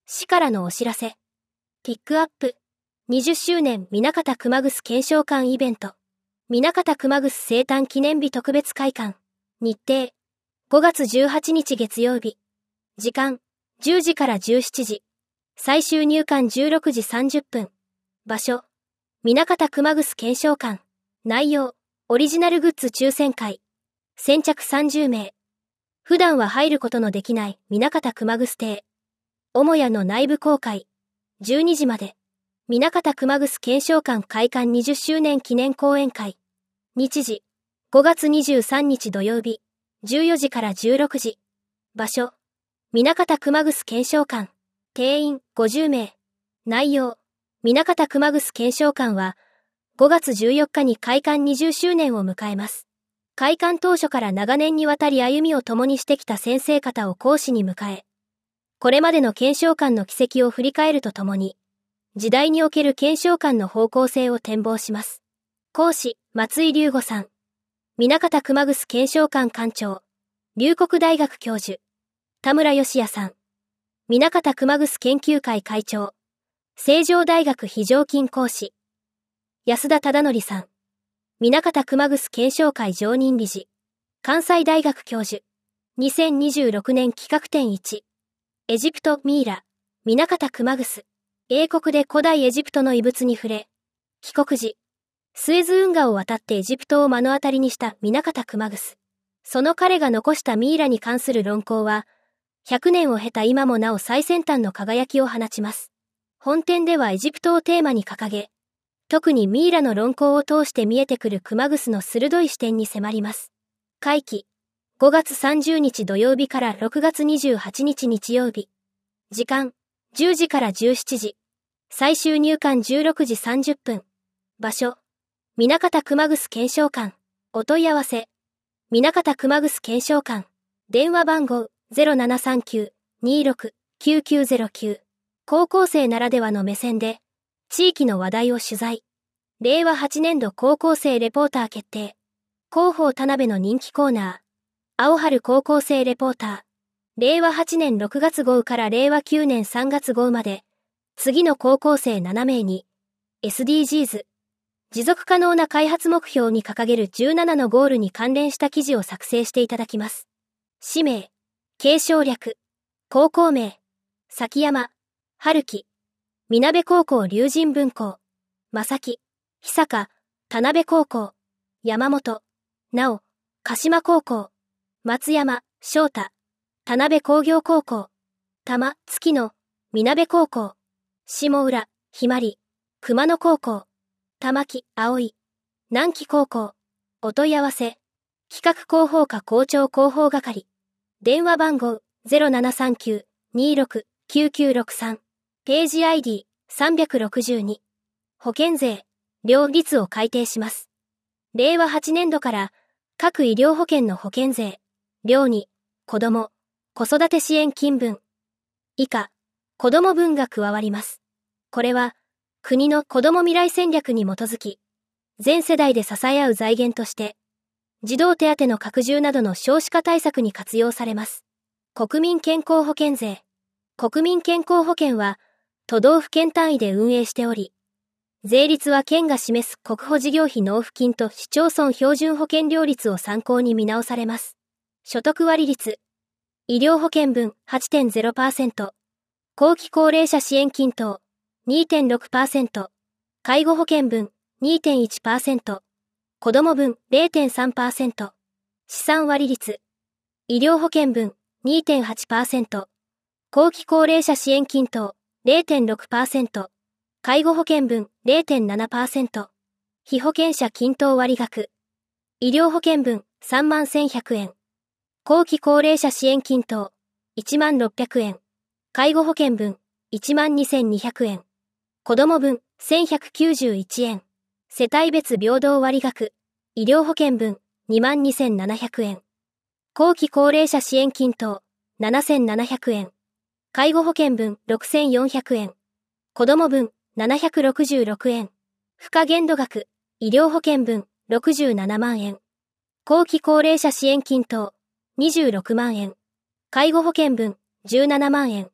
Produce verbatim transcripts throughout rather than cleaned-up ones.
市からのお知らせ。ピックアップ。にじゅっしゅうねん南方熊楠検証館イベント。南方熊楠生誕記念日特別会館。日程。ごがつじゅうはちにち月曜日。時間。じゅうじからじゅうしちじ。最終入館じゅうろくじさんじゅっぷん。場所。南方熊楠検証館。内容。オリジナルグッズ抽選会。先着さんじゅうめい。普段は入ることのできない南方熊楠邸。母屋の内部公開。じゅうにじまで。南方熊楠検証館開館にじゅっしゅうねん記念講演会。日時。ごがつにじゅうさんにち土曜日。じゅうよじからじゅうろくじ。場所。南方熊楠検証館。定員ごじゅうめい。内容。南方熊楠検証館は、ごがつじゅうよっかに開館にじゅっしゅうねんを迎えます。開館当初から長年にわたり歩みを共にしてきた先生方を講師に迎え、これまでの検証館の軌跡を振り返るとともに、時代における検証館の方向性を展望します。講師、松井龍吾さん。南方熊楠検証館館長。龍谷大学教授。田村義也さん。南方熊楠研究会会長。成城大学非常勤講師。安田忠則さん。南方熊楠検証会常任理事。関西大学教授。にせんにじゅうろくねん企画展いち。エジプト・ミイラ。南方熊楠。英国で古代エジプトの遺物に触れ、帰国時、スエズ運河を渡ってエジプトを目の当たりにした南方熊楠。その彼が残したミイラに関する論考は、ひゃくねんを経た今もなお最先端の輝きを放ちます。本展ではエジプトをテーマに掲げ、特にミイラの論考を通して見えてくる熊楠の鋭い視点に迫ります。会期、ごがつさんじゅうにち土曜日からろくがつにじゅうはちにち日曜日。時間、じゅうじからじゅうしちじ。最終入館じゅうろくじさんじゅっぷん。場所、南方熊楠検証館。お問い合わせ、南方熊楠検証館。電話番号 ゼロななさんきゅう にーろく きゅうきゅうゼロきゅう。高校生ならではの目線で、地域の話題を取材。れいわはちねんど高校生レポーター決定。広報田辺の人気コーナー。青春高校生レポーター。れいわはちねんろくがつごうかられいわきゅうねんさんがつごうまで、次の高校生ななめいに、エスディージーズ、持続可能な開発目標に掲げるじゅうななのゴールに関連した記事を作成していただきます。氏名、継承略、高校名、崎山、春樹、みなべ高校龍神分校、正木、久坂、田辺高校、山本、直、鹿島高校、松山、翔太、田辺工業高校、多摩、月野、みなべ高校、下浦、ひまり、熊野高校、玉木、葵、南紀高校、お問い合わせ、企画広報課校長広報係、電話番号 ゼロななさんきゅう にーろく きゅうきゅうろくさん、ページ アイディーさんびゃくろくじゅうに、保険税、料率を改定します。れいわはちねんどから各医療保険の保険税、料に、子ども、子育て支援金分、以下、子ども分が加わります。これは、国の子ども未来戦略に基づき、全世代で支え合う財源として、児童手当の拡充などの少子化対策に活用されます。国民健康保険税。国民健康保険は、都道府県単位で運営しており、税率は県が示す国保事業費納付金と市町村標準保険料率を参考に見直されます。所得割率。医療保険分 はちてんゼロパーセント。後期高齢者支援均等 にてんろくパーセント。介護保険分 にてんいちパーセント。子ども分 れいてんさんパーセント。資産割率。医療保険分 にてんはちパーセント。後期高齢者支援均等 れいてんろくパーセント。介護保険分 れいてんななパーセント。被保険者均等割額。医療保険分さんまんせんひゃくえん。後期高齢者支援均等いちまんろっぴゃくえん。介護保険分いちまんにせんにひゃくえん。子ども分せんひゃくきゅうじゅういちえん。世帯別平等割額。医療保険分にまんにせんななひゃくえん。後期高齢者支援均等ななせんななひゃくえん。介護保険分ろくせんよんひゃくえん。子ども分ななひゃくろくじゅうろくえん。付加限度額。医療保険分ろくじゅうななまんえん。後期高齢者支援均等にじゅうろくまんえん。介護保険分じゅうななまんえん。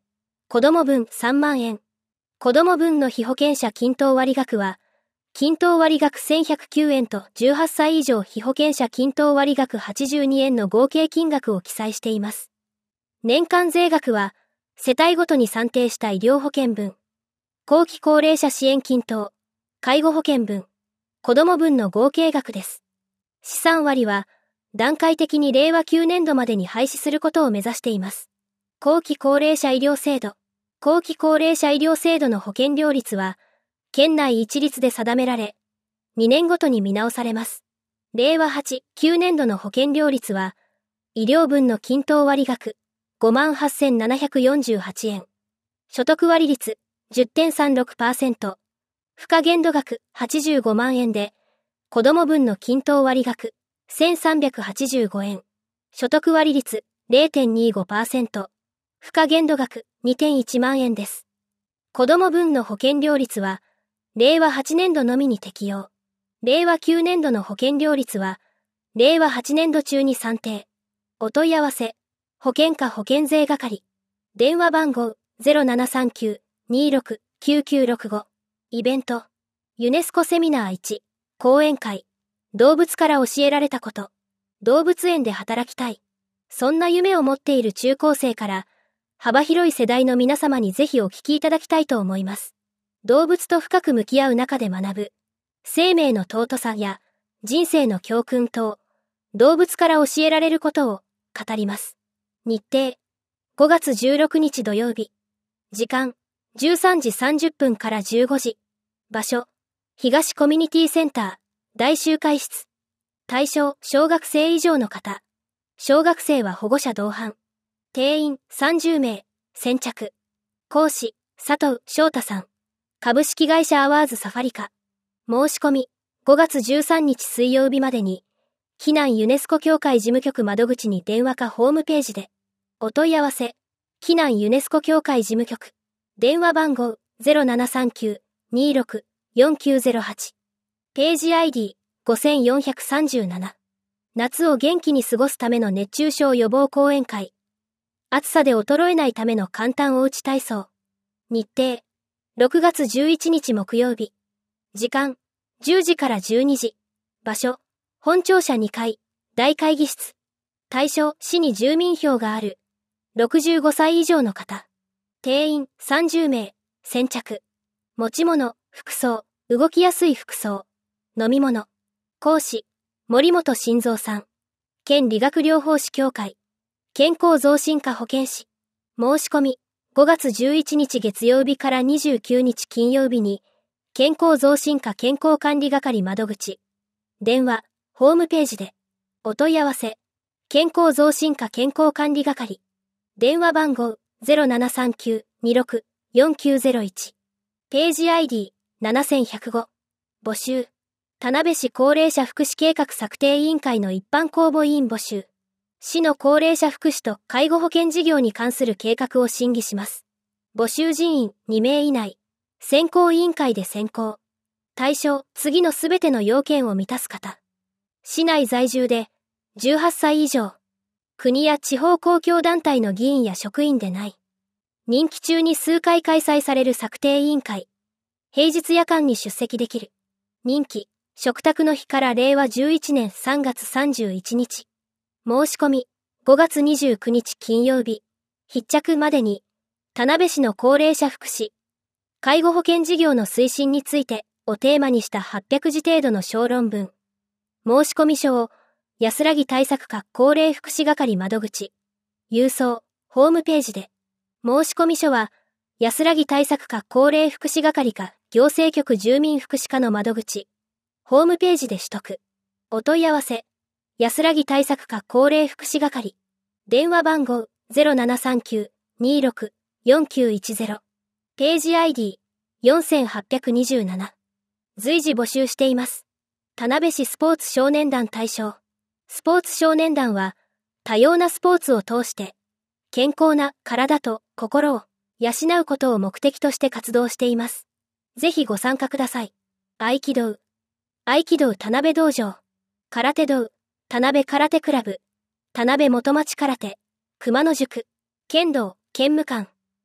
子供分さんまんえん。子供分の被保険者均等割額は、均等割額せんひゃくきゅうえんとじゅうはっさい以上被保険者均等割額はちじゅうにえんの合計金額を記載しています。年間税額は、世帯ごとに算定した医療保険分、後期高齢者支援均等、介護保険分、子供分の合計額です。資産割は、段階的にれいわきゅうねんどまでに廃止することを目指しています。後期高齢者医療制度。後期高齢者医療制度の保険料率は、県内一律で定められ、にねんごとに見直されます。れいわはち、きゅうねんどの保険料率は、医療分の均等割額、ごまんはっせんななひゃくよんじゅうはちえん。所得割率、じゅってんさんろくパーセント。付加限度額、はちじゅうごまんえんで、子供分の均等割額、せんさんびゃくはちじゅうごえん。所得割率、れいてんにごパーセント。付加限度額、にてんいちまんえんです。子供分の保険料率は、れいわはちねんどのみに適用。れいわきゅうねんどの保険料率は、れいわはちねんど中に算定。お問い合わせ、保険課保険税係。電話番号 ゼロななさんきゅう にーろく きゅうきゅうろくご。イベント、ユネスコセミナーいち、講演会。動物から教えられたこと。動物園で働きたい。そんな夢を持っている中高生から、幅広い世代の皆様にぜひお聞きいただきたいと思います。動物と深く向き合う中で学ぶ、生命の尊さや人生の教訓と、動物から教えられることを語ります。日程、ごがつじゅうろくにち土曜日。時間、じゅうさんじさんじゅっぷんからじゅうごじ。場所、東コミュニティセンター、大集会室。対象、小学生以上の方。小学生は保護者同伴。定員、さんじゅうめい、先着。講師、佐藤翔太さん。株式会社アワーズサファリカ。申し込み、ごがつじゅうさんにち水曜日までに、避難ユネスコ協会事務局窓口に電話かホームページで、お問い合わせ、避難ユネスコ協会事務局。電話番号 ゼロななさんきゅう にーろく よんきゅうゼロはち。ページ アイディーごせんよんひゃくさんじゅうなな。夏を元気に過ごすための熱中症予防講演会。暑さで衰えないための簡単おうち体操。日程、ろくがつじゅういちにち木曜日。時間、じゅうじからじゅうにじ。場所、本庁舎にかい、大会議室。対象、市に住民票がある。ろくじゅうごさい以上の方。定員、さんじゅうめい、先着。持ち物、服装、動きやすい服装。飲み物。講師、森本晋三さん。県理学療法士協会。健康増進課保健師。申し込み、ごがつじゅういちにち月曜日からにじゅうくにち金曜日に、健康増進課健康管理係窓口。電話、ホームページで。お問い合わせ、健康増進課健康管理係。電話番号 ゼロななさんきゅう にーろく よんきゅうゼロいち。ページ アイディーななせんひゃくご。募集。田辺市高齢者福祉計画策定委員会の一般公募委員募集。市の高齢者福祉と介護保険事業に関する計画を審議します。募集人員にめい以内。選考委員会で選考。対象、次のすべての要件を満たす方。市内在住で、じゅうはっさい以上。国や地方公共団体の議員や職員でない。任期中に数回開催される策定委員会。平日夜間に出席できる。任期、嘱託の日かられいわじゅういちねんさんがつさんじゅういちにち。申し込み、ごがつにじゅうくにち金曜日。必着までに、田辺市の高齢者福祉、介護保険事業の推進についてをテーマにしたはっぴゃくじ程度の小論文。申込書を、安らぎ対策課高齢福祉係窓口。郵送、ホームページで。申込書は、安らぎ対策課高齢福祉係課行政局住民福祉課の窓口。ホームページで取得。お問い合わせ。安らぎ対策課高齢福祉係。電話番号 ゼロななさんきゅう にーろく よんきゅういちゼロ。ページ アイディーよんせんはっぴゃくにじゅうなな。随時募集しています。田辺市スポーツ少年団対象。スポーツ少年団は、多様なスポーツを通して、健康な体と心を養うことを目的として活動しています。ぜひご参加ください。合気道。合気道田辺道場。空手道。田辺空手クラブ。田辺元町空手。熊野塾。剣道。剣務館。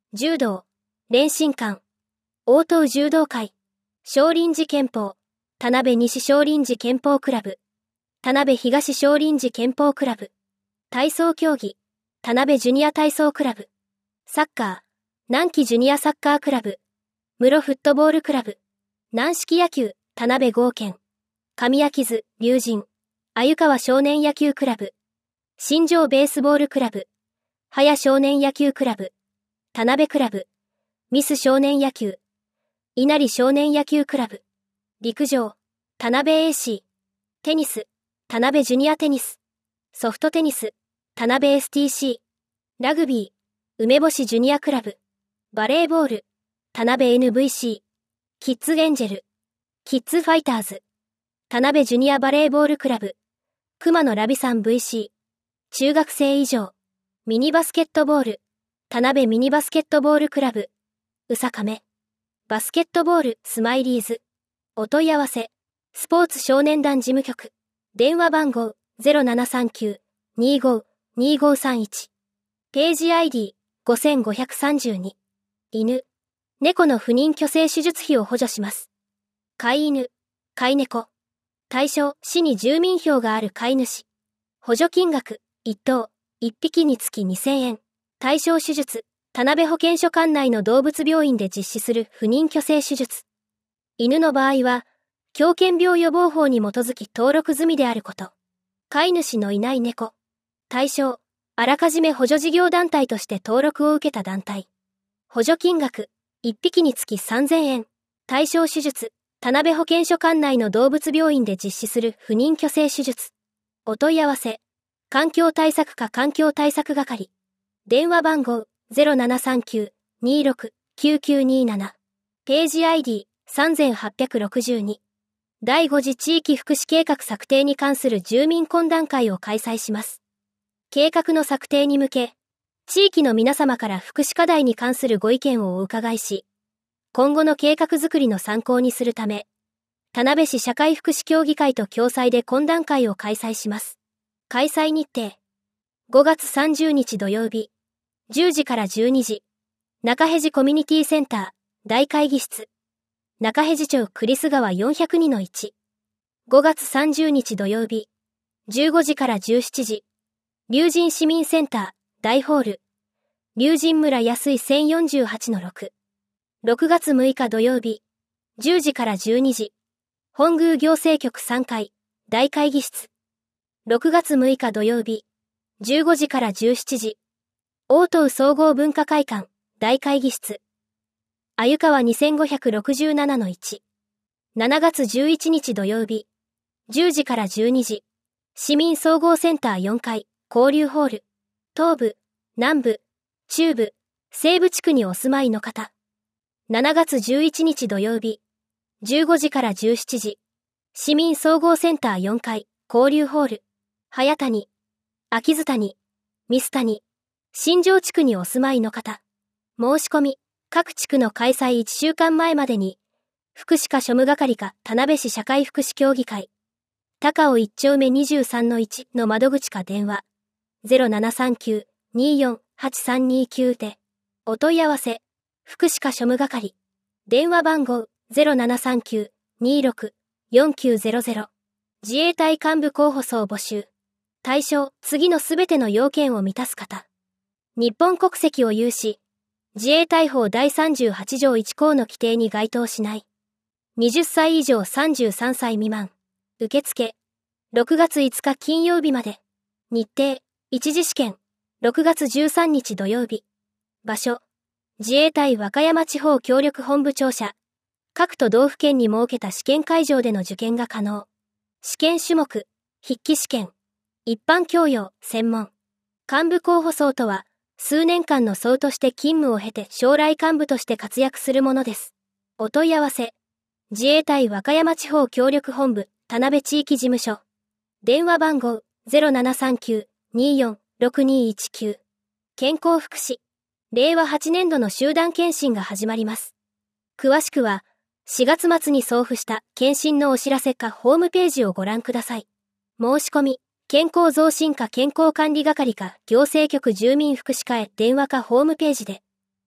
柔道、連心館、応答柔道会、少林寺拳法、田辺西少林寺拳法クラブ、田辺東少林寺拳法クラブ、体操競技、田辺ジュニア体操クラブ、サッカー、南紀ジュニアサッカークラブ、室フットボールクラブ、軟式野球、田辺剛健、神谷津、龍神、鮎川少年野球クラブ、新庄ベースボールクラブ、早少年野球クラブ、田辺クラブ、ミス少年野球、稲荷少年野球クラブ、陸上、田辺 エーシー、テニス、田辺ジュニアテニス、ソフトテニス、田辺 エスティーシー、ラグビー、梅干しジュニアクラブ、バレーボール、田辺 エヌブイシー、キッズエンジェル、キッズファイターズ、田辺ジュニアバレーボールクラブ、熊野ラビさん ブイシー、中学生以上、ミニバスケットボール、田辺ミニバスケットボールクラブ、うさかめ、バスケットボールスマイリーズ、お問い合わせ、スポーツ少年団事務局、電話番号 ゼロななさんきゅう にーごー にーごーさんいち、ページ アイディー ごごさんに、犬、猫の不妊去勢手術費を補助します。飼い犬、飼い猫、対象、市に住民票がある飼い主。補助金額、いっとう、いっぴきにつきにせんえん。対象手術、田辺保健所管内の動物病院で実施する不妊去勢手術。犬の場合は、狂犬病予防法に基づき登録済みであること。飼い主のいない猫。対象、あらかじめ補助事業団体として登録を受けた団体。補助金額、いっぴきにつきさんぜんえん。対象手術、田辺保健所管内の動物病院で実施する不妊去勢手術。お問い合わせ、環境対策課環境対策係。電話番号 ゼロななさんきゅう にーろく きゅうきゅうにーなな。ページ アイディー さんはっぴゃくろくじゅうに。だいご次地域福祉計画策定に関する住民懇談会を開催します。計画の策定に向け、地域の皆様から福祉課題に関するご意見をお伺いし、今後の計画づくりの参考にするため、田辺市社会福祉協議会と共催で懇談会を開催します。開催日程、ごがつさんじゅうにち土曜日、じゅうじからじゅうにじ、中辺路コミュニティセンター、大会議室、中辺路町栗栖川よんひゃくにのいち、ごがつさんじゅうにち土曜日、じゅうごじからじゅうしちじ、龍神市民センター、大ホール、龍神村安井せんよんじゅうはちのろく、ろくがつむいか土曜日、じゅうじからじゅうにじ、本宮行政局さんかい、大会議室、ろくがつむいか土曜日、じゅうごじからじゅうしちじ、大東総合文化会館、大会議室、鮎川にせんごひゃくろくじゅうななのいち、しちがつじゅういちにち土曜日、じゅうじからじゅうにじ、市民総合センターよんかい、交流ホール、東部、南部、中部、西部地区にお住まいの方、しちがつじゅういちにち土曜日、じゅうごじからじゅうしちじ、市民総合センターよんかい、交流ホール、早谷、秋津谷、ミス谷、新庄地区にお住まいの方、申し込み、各地区の開催いっしゅうかんまえまでに、福祉課庶務係課田辺市社会福祉協議会、高尾いっちょうめにじゅうさんのいちの窓口か電話、ゼロななさんきゅう にーよん はちさんにきゅうで、お問い合わせ、福祉課庶務係、電話番号 ゼロななさんきゅう にーろく よんきゅうゼロゼロ、自衛隊幹部候補層募集、対象、次のすべての要件を満たす方、日本国籍を有し、自衛隊法だいさんじゅうはちじょういち項の規定に該当しない、はたち以上さんじゅうさんさい未満、受付、ろくがついつか金曜日まで、日程、一次試験、ろくがつじゅうさんにち土曜日、場所、自衛隊和歌山地方協力本部庁舎、各都道府県に設けた試験会場での受験が可能。試験種目、筆記試験、一般教養、専門。幹部候補層とは、数年間の層として勤務を経て将来幹部として活躍するものです。お問い合わせ、自衛隊和歌山地方協力本部、田辺地域事務所。電話番号 ゼロななさんきゅう にーよん ろくにーいちきゅう。健康福祉。れいわはちねんどの集団検診が始まります。詳しくは、しがつまつに送付した検診のお知らせかホームページをご覧ください。申し込み、健康増進課健康管理係か行政局住民福祉課へ電話かホームページで。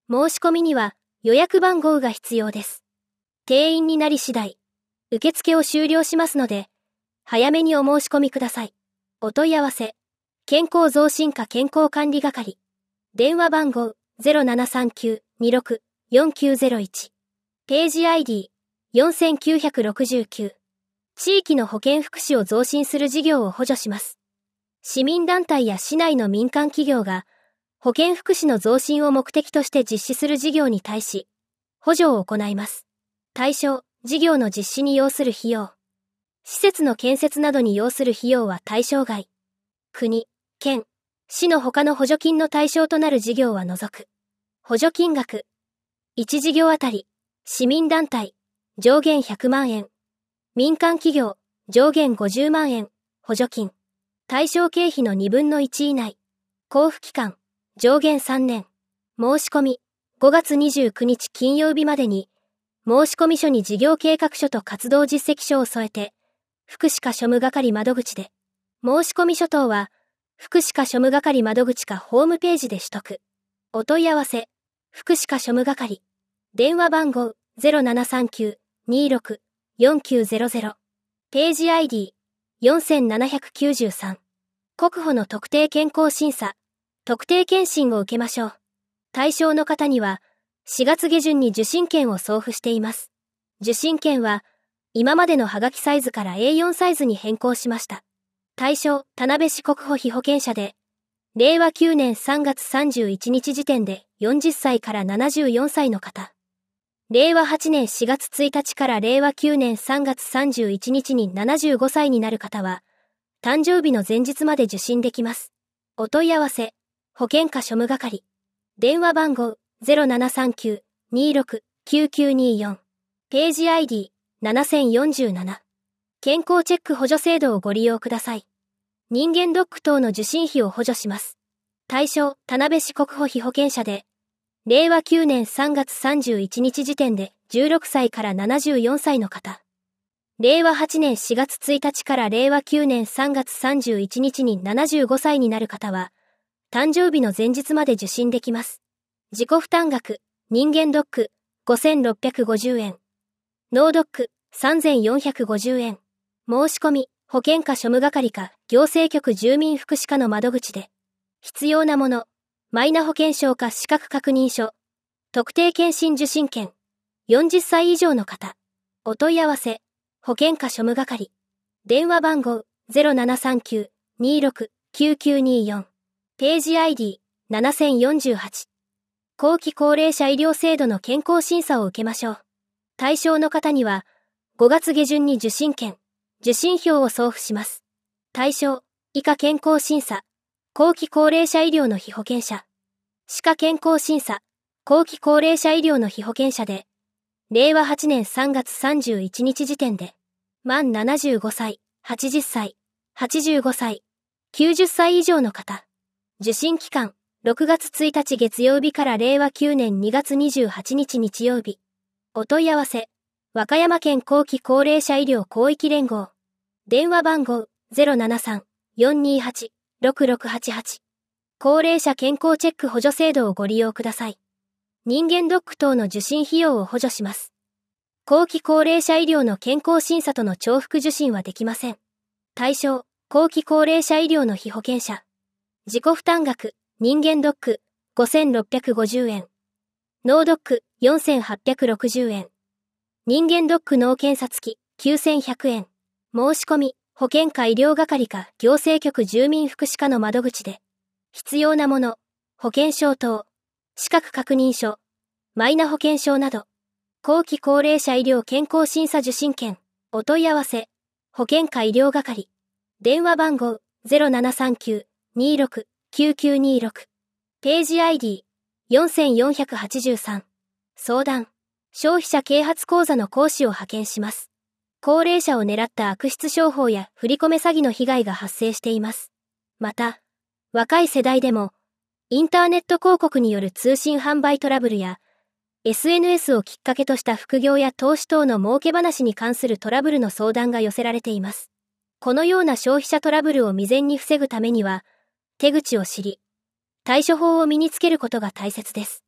申し込みには予約番号が必要です。定員になり次第、受付を終了しますので、早めにお申し込みください。お問い合わせ、健康増進課健康管理係。電話番号 ゼロななさんきゅう にろく よんきゅうゼロいち。ページ アイディーよんきゅうろくきゅう。地域の保健福祉を増進する事業を補助します。市民団体や市内の民間企業が保健福祉の増進を目的として実施する事業に対し、補助を行います。対象、事業の実施に要する費用。施設の建設などに要する費用は対象外。国、県、市の他の補助金の対象となる事業は除く。補助金額。いち事業あたり、市民団体、上限ひゃくまんえん。民間企業、上限ごじゅうまんえん、補助金。対象経費のにぶんのいち以内。交付期間、上限さんねん。申し込み、ごがつにじゅうくにち金曜日までに、申込書に事業計画書と活動実績書を添えて、福祉課庶務係窓口で、申込書等は、福祉課庶務係窓口かホームページで取得。お問い合わせ、福祉課庶務係。電話番号 ゼロななさんきゅう にろく よんきゅうゼロゼロ。ページ アイディーよんななきゅうさん。国保の特定健康審査、特定健診を受けましょう。対象の方には、しがつ下旬に受診券を送付しています。受診券は、今までのハガキサイズから エーよん サイズに変更しました。対象、田辺市国保被保険者で、れいわきゅうねんさんがつさんじゅういちにち時点でよんじゅっさいからななじゅうよんさいの方。れいわはちねんしがつついたちかられいわきゅうねんさんがつさんじゅういちにちにななじゅうごさいになる方は、誕生日の前日まで受診できます。お問い合わせ、保険課庶務係。電話番号 ゼロななさんきゅう にろく きゅうきゅうによん。ページ アイディーななせんよんじゅうなな。健康チェック補助制度をご利用ください。人間ドック等の受診費を補助します。対象、田辺市国保被保険者で、れいわきゅうねんさんがつさんじゅういちにち時点でじゅうろくさいからななじゅうよんさいの方。れいわはちねんしがつついたちかられいわきゅうねんさんがつさんじゅういちにちにななじゅうごさいになる方は、誕生日の前日まで受診できます。自己負担額、人間ドック、ごせんろっぴゃくごじゅうえん。脳ドック、さんぜんよんひゃくごじゅうえん。申し込み、保健課庶務係か行政局住民福祉課の窓口で。必要なもの、マイナ保険証か資格確認書、特定健診受診券、よんじゅっさい以上の方。お問い合わせ、保健課庶務係。電話番号 ゼロななさんきゅう にろく きゅうきゅうによん。ページ アイディーななせんよんじゅうはち。後期高齢者医療制度の健康審査を受けましょう。対象の方には、ごがつ下旬に受診券、受診票を送付します。対象、以下健康審査、後期高齢者医療の被保険者。歯科健康審査、後期高齢者医療の被保険者で、れいわはちねんさんがつさんじゅういちにち時点で、満ななじゅうごさい、はちじゅっさい、はちじゅうごさい、きゅうじゅっさい以上の方。受診期間、ろくがつついたち月曜日かられいわきゅうねんにがつにじゅうはちにち日曜日。お問い合わせ、和歌山県後期高齢者医療広域連合。電話番号 ゼロななさん よんにはち ろくろくはちはち。高齢者健康チェック補助制度をご利用ください。人間ドック等の受診費用を補助します。後期高齢者医療の健康審査との重複受診はできません。対象、後期高齢者医療の被保険者。自己負担額、人間ドック、ごせんろっぴゃくごじゅうえん。脳ドック、よんせんはっぴゃくろくじゅうえん。人間ドック脳検査付き、きゅうせんひゃくえん。申し込み、保健課医療係か行政局住民福祉課の窓口で。必要なもの、保険証等、資格確認書、マイナ保険証など。後期高齢者医療健康審査受診券。お問い合わせ、保健課医療係。電話番号 ゼロななさんきゅう にろく きゅうきゅうにろく。ページ アイディーよんよんはちさん。相談。消費者啓発講座の講師を派遣します。高齢者を狙った悪質商法や振り込め詐欺の被害が発生しています。また、若い世代でも、インターネット広告による通信販売トラブルや、エスエヌエス をきっかけとした副業や投資等の儲け話に関するトラブルの相談が寄せられています。このような消費者トラブルを未然に防ぐためには、手口を知り、対処法を身につけることが大切です。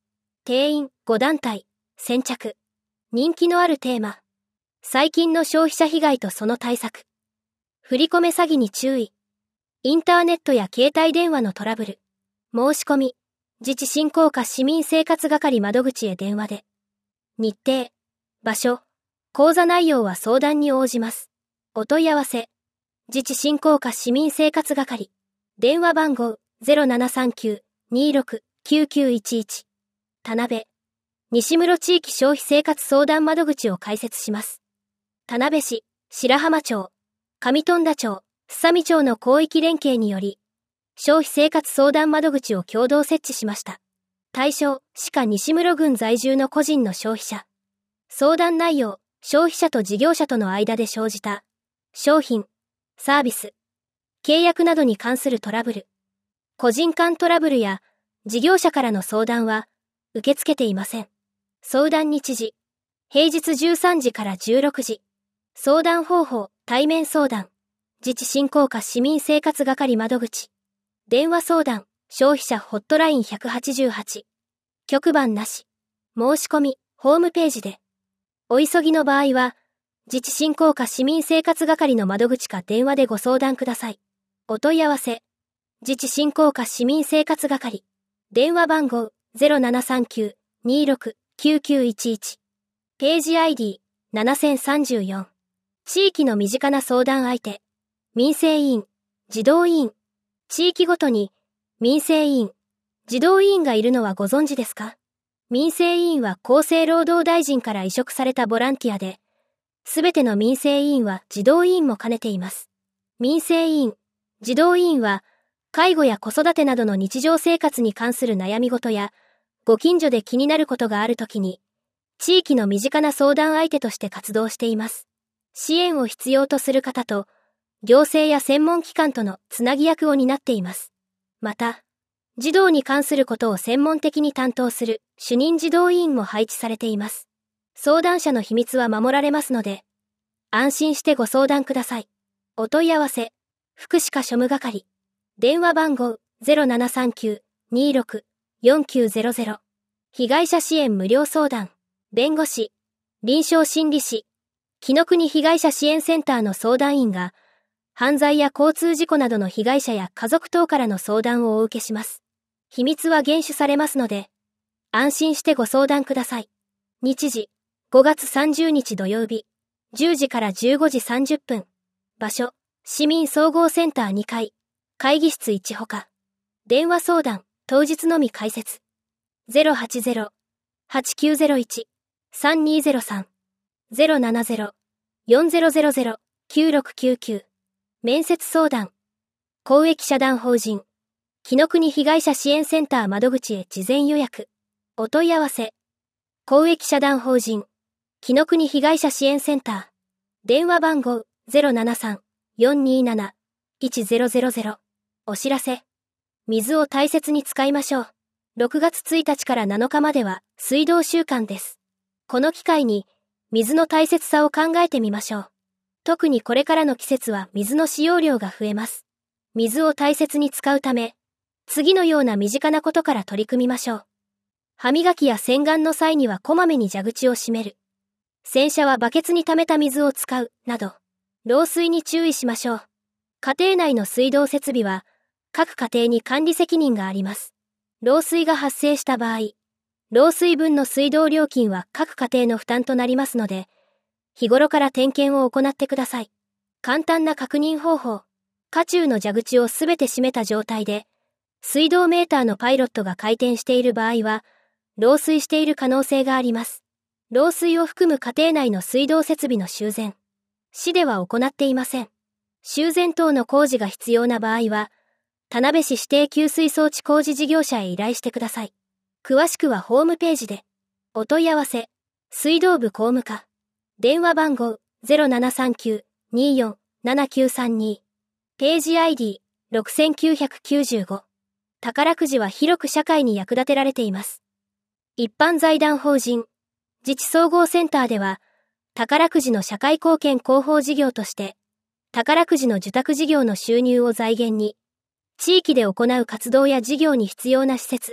定員ご団体、先着。人気のあるテーマ。最近の消費者被害とその対策。振り込め詐欺に注意。インターネットや携帯電話のトラブル。申し込み。自治振興課市民生活係窓口へ電話で。日程。場所。講座内容は相談に応じます。お問い合わせ。自治振興課市民生活係。電話番号 ゼロななさんきゅう にーろく きゅうきゅういちいち。田辺。西室地域消費生活相談窓口を開設します。田辺市、白浜町、上富田町、須佐美町の広域連携により、消費生活相談窓口を共同設置しました。対象、市下西室郡在住の個人の消費者。相談内容、消費者と事業者との間で生じた、商品、サービス、契約などに関するトラブル。個人間トラブルや事業者からの相談は受け付けていません。相談日時、平日じゅうさんじからじゅうろくじ。相談方法、対面相談。自治振興課市民生活係窓口。電話相談、消費者ホットラインひゃくはちじゅうはち。局番なし。申し込み、ホームページで。お急ぎの場合は、自治振興課市民生活係の窓口か電話でご相談ください。お問い合わせ。自治振興課市民生活係。電話番号 ゼロななさんきゅう にーろく きゅうきゅういちいち。ページ アイディーななせんさんじゅうよん。地域の身近な相談相手。民生委員、児童委員。地域ごとに民生委員、児童委員がいるのはご存知ですか？民生委員は厚生労働大臣から委嘱されたボランティアで、すべての民生委員は児童委員も兼ねています。民生委員、児童委員は、介護や子育てなどの日常生活に関する悩み事や、ご近所で気になることがあるときに、地域の身近な相談相手として活動しています。支援を必要とする方と、行政や専門機関とのつなぎ役を担っています。また、児童に関することを専門的に担当する主任児童委員も配置されています。相談者の秘密は守られますので、安心してご相談ください。お問い合わせ、福祉課庶務係。電話番号 ゼロななさんきゅう にーろく よんきゅうゼロゼロ。被害者支援無料相談。弁護士、臨床心理士、紀の国被害者支援センターの相談員が、犯罪や交通事故などの被害者や家族等からの相談をお受けします。秘密は厳守されますので、安心してご相談ください。日時、ごがつさんじゅうにち土曜日、じゅうじからじゅうごじさんじゅっぷん。場所、市民総合センターにかい、会議室いちほか。電話相談、当日のみ開設。ゼロはちゼロ はちきゅうゼロいち さんにーゼロさん ゼロななゼロ よんゼロゼロゼロ きゅうろくきゅうきゅう。面接相談。公益社団法人、紀の国被害者支援センター窓口へ事前予約。お問い合わせ。公益社団法人、紀の国被害者支援センター。電話番号 ゼロななさん よんにーなな いちゼロゼロゼロ。お知らせ。水を大切に使いましょう。ろくがつついたちからなのかまでは水道週間です。この機会に水の大切さを考えてみましょう。特にこれからの季節は水の使用量が増えます。水を大切に使うため、次のような身近なことから取り組みましょう。歯磨きや洗顔の際にはこまめに蛇口を閉める。洗車はバケツに溜めた水を使う、など、漏水に注意しましょう。家庭内の水道設備は、各家庭に管理責任があります。漏水が発生した場合、漏水分の水道料金は各家庭の負担となりますので、日頃から点検を行ってください。簡単な確認方法。家中の蛇口をすべて閉めた状態で、水道メーターのパイロットが回転している場合は、漏水している可能性があります。漏水を含む家庭内の水道設備の修繕。市では行っていません。修繕等の工事が必要な場合は、田辺市指定給水装置工事事業者へ依頼してください。詳しくはホームページで。お問い合わせ。水道部工務課。電話番号 ゼロななさんきゅう にーよん ななきゅうさんに。ページ アイディーろくきゅうきゅうご。宝くじは広く社会に役立てられています。一般財団法人、自治総合センターでは、宝くじの社会貢献広報事業として、宝くじの受託事業の収入を財源に、地域で行う活動や事業に必要な施設、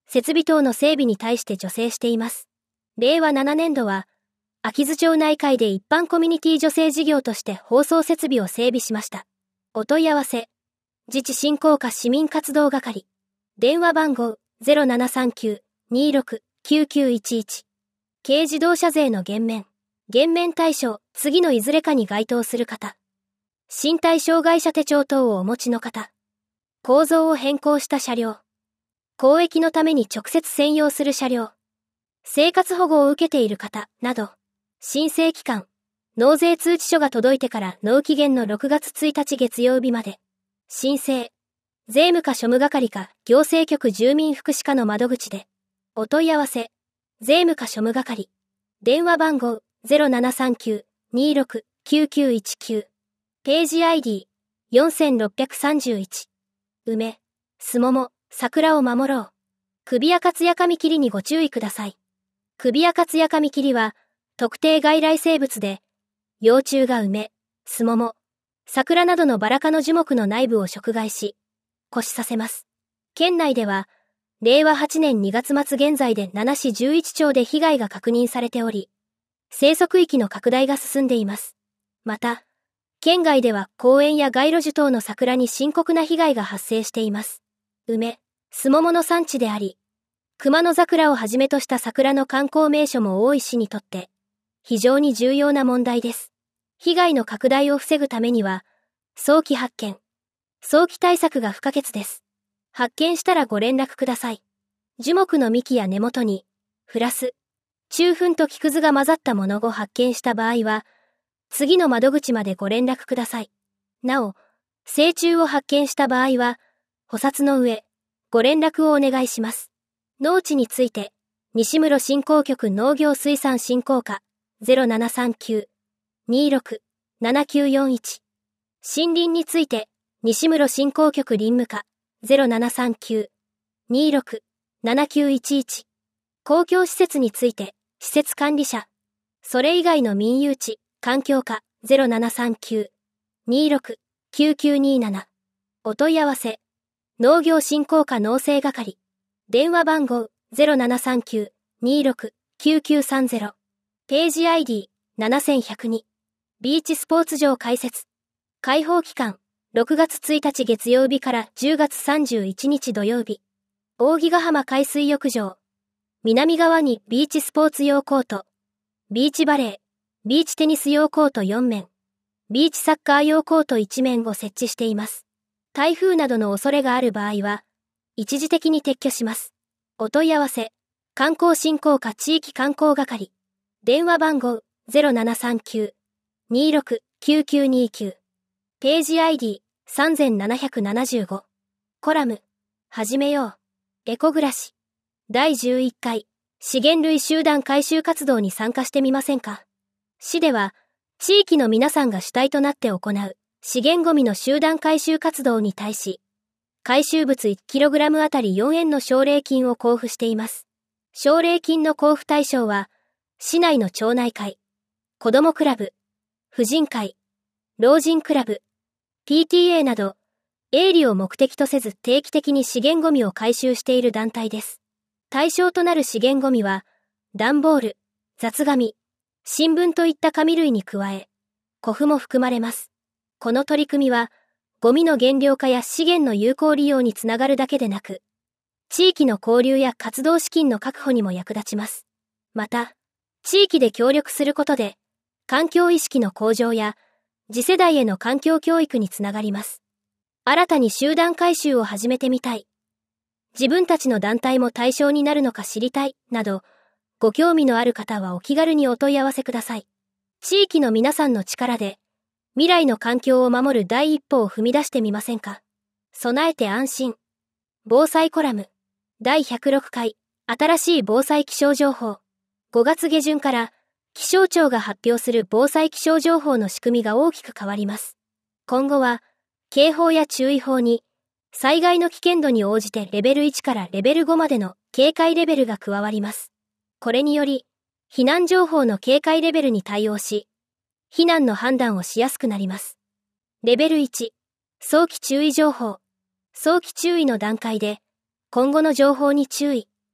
設備等の整備に対して助成しています。れいわななねんどは、秋津町内会で一般コミュニティ助成事業として放送設備を整備しました。お問い合わせ、自治振興課市民活動係。電話番号 ゼロななさんきゅう にーろく きゅうきゅういちいち。軽自動車税の減免。減免対象、次のいずれかに該当する方。身体障害者手帳等をお持ちの方。構造を変更した車両。公益のために直接専用する車両。生活保護を受けている方、など。申請期間。納税通知書が届いてから納期限のろくがつついたち月曜日まで。申請。税務課庶務係か行政局住民福祉課の窓口で。お問い合わせ。税務課庶務係。電話番号 ゼロななさんきゅう にーろく きゅうきゅういちきゅう。ページ アイディー よんろくさんいち。梅、すもも、桜を守ろう。首やカツヤカミキリにご注意ください。首やカツヤカミキリは、特定外来生物で、幼虫が梅、すもも、桜などのバラ科の樹木の内部を食害し、枯死させます。県内では、れいわはちねんにがつまつ現在でななしじゅういちちょうで被害が確認されており、生息域の拡大が進んでいます。また、県外では公園や街路樹等の桜に深刻な被害が発生しています。梅、すももの産地であり、熊野桜をはじめとした桜の観光名所も多い市にとって、非常に重要な問題です。被害の拡大を防ぐためには、早期発見、早期対策が不可欠です。発見したらご連絡ください。樹木の幹や根元に、フラス、虫粉と木くずが混ざったものを発見した場合は、次の窓口までご連絡ください。なお、成虫を発見した場合は、補殺の上、ご連絡をお願いします。農地について、西室振興局農業水産振興課 ゼロななさんきゅう にーろく ななきゅうよんいち。森林について、西室振興局林務課 ゼロななさんきゅう にーろく ななきゅういちいち。公共施設について、施設管理者。それ以外の民有地、環境課 ゼロななさんきゅう にーろく きゅうきゅうにーなな。お問い合わせ。農業振興課農政係。電話番号 ゼロななさんきゅう にーろく きゅうきゅうさんゼロ。ページ アイディー ななせんひゃくに。ビーチスポーツ場開設。開放期間、ろくがつついたち月曜日からじゅうがつさんじゅういちにち土曜日。扇ヶ浜海水浴場。南側にビーチスポーツ用コート。ビーチバレー、ビーチテニス用コートよんめん。ビーチサッカー用コートいちめんを設置しています。台風などの恐れがある場合は、一時的に撤去します。お問い合わせ、観光振興課地域観光係。電話番号 ゼロななさんきゅう にーろく きゅうきゅうにーきゅう。ページ アイディー さんななななご。コラム、始めよう。エコ暮らし。だいじゅういっかい、資源類集団回収活動に参加してみませんか。市では、地域の皆さんが主体となって行う資源ゴミの集団回収活動に対し、回収物 いちキログラム あたりよんえんの奨励金を交付しています。奨励金の交付対象は、市内の町内会、子どもクラブ、婦人会、老人クラブ、ピーティーエー など、営利を目的とせず定期的に資源ゴミを回収している団体です。対象となる資源ゴミは、段ボール、雑紙、新聞といった紙類に加え、古布も含まれます。この取り組みは、ゴミの減量化や資源の有効利用につながるだけでなく、地域の交流や活動資金の確保にも役立ちます。また、地域で協力することで、環境意識の向上や、次世代への環境教育につながります。新たに集団回収を始めてみたい。自分たちの団体も対象になるのか知りたい、など、ご興味のある方はお気軽にお問い合わせください。地域の皆さんの力で、未来の環境を守る第一歩を踏み出してみませんか。備えて安心。防災コラム。だいひゃくろっかい、新しい防災気象情報。ごがつげじゅんから、気象庁が発表する防災気象情報の仕組みが大きく変わります。今後は、警報や注意報に、災害の危険度に応じてレベルいちからレベルごまでの警戒レベルが加わります。これにより、避難情報の警戒レベルに対応し、避難の判断をしやすくなります。レベルいち、早期注意情報。早期注意の段階で、今後の情報に注意、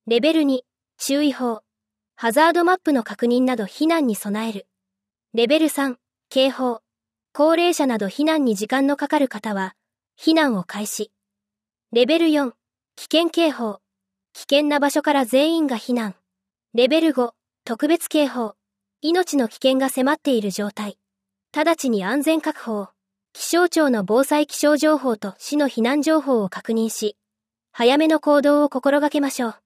レベルに、注意報。ハザードマップの確認など避難に備える。レベルさん、警報。高齢者など避難に時間のかかる方は、避難を開始。レベルよん、危険警報。危険な場所から全員が避難。レベルご、特別警報。命の危険が迫っている状態。直ちに安全確保を。気象庁の防災気象情報と市の避難情報を確認し、早めの行動を心がけましょう。